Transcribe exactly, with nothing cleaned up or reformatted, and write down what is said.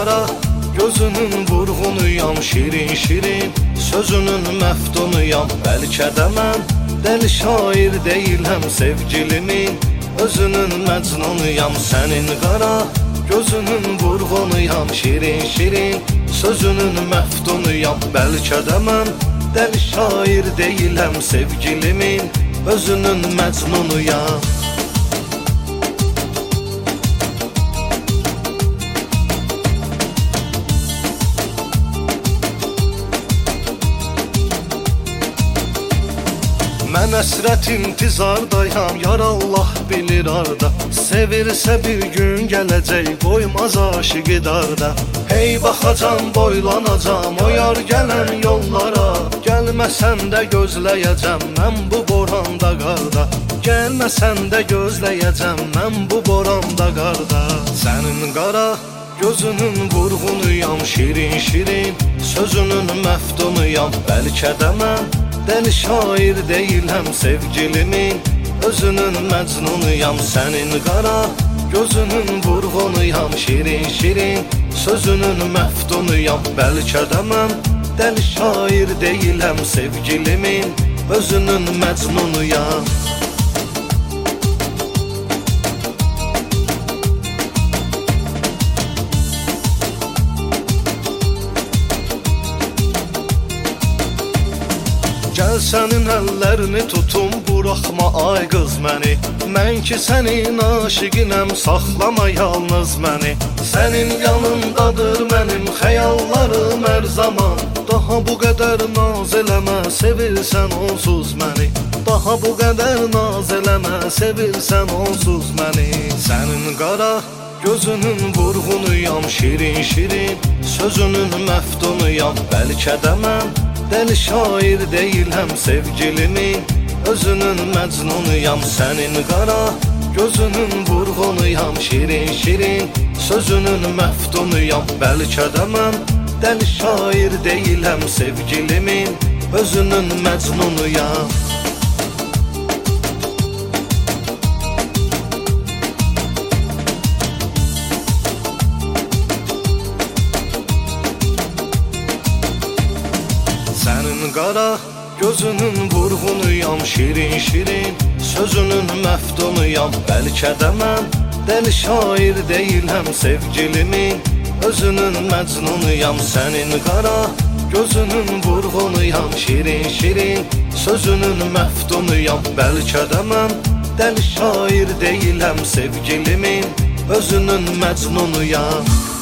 qara, gözünün vurğunuyam, şirin şirin sözünün məftunuyam. Bəlkə də mən dəli şair deyiləm, sevgilimin özünün məcnunuyam. Sənin qara, gözünün vurğunuyam, şirin şirin sözünün məftunuyam. Bəlkə də mən dəli şair deyiləm, sevgilimin özünün məcnunuyam. Mən əsrət intizardayam, yar Allah bilir arda. Sevirsə bir gün gələcək, qoymaz aşıqı darda. Hey baxacam, boylanacam o yar gələn yollara. Gəlməsən də gözləyəcəm mən bu boranda qarda. Gəlməsən də gözləyəcəm mən bu boranda qarda. Sənin qara, gözünün vurğunuyam, şirin şirin sözünün məftunuyam. Bəlkə də mən dəli şair deyiləm, sevgilimin özünün məcnunuyam. Sənin qara, gözünün vurğunuyam, şirin şirin sözünün məftunuyam. Bəlkə də mən dəli şair deyiləm, sevgilimin özünün məcnunuyam. Gəl sənin əllərini tutum, buraxma ay qız məni. Mən ki sənin aşiqinəm, saxlama yalnız məni. Sənin yanındadır mənim xəyallarım hər zaman. Daha bu qədər naz eləmə, sevirsən onsuz məni. Daha bu qədər naz eləmə, sevirsən onsuz məni. Sənin qara, gözünün vurğunuyam, şirin şirin sözünün məftunuyam. Bəlkə də mən dəli şair deyiləm, sevgilimin özünün məcnunuyam. Sənin qara, gözünün vurğunuyam, şirin şirin sözünün məftunuyam. Bəlkə də mən dəli şair deyiləm, sevgilimin özünün məcnunuyam. Sənin qara, gözünün vurğunuyam, şirin şirin sözünün məftunuyam. Bəlkə də mən dəli şair deyiləm, sevgilimin özünün məcnunuyam. Sənin qara, gözünün vurğunuyam, şirin şirin sözünün məftunuyam. Bəlkə də mən dəli şair deyiləm, sevgilimin özünün məcnunuyam.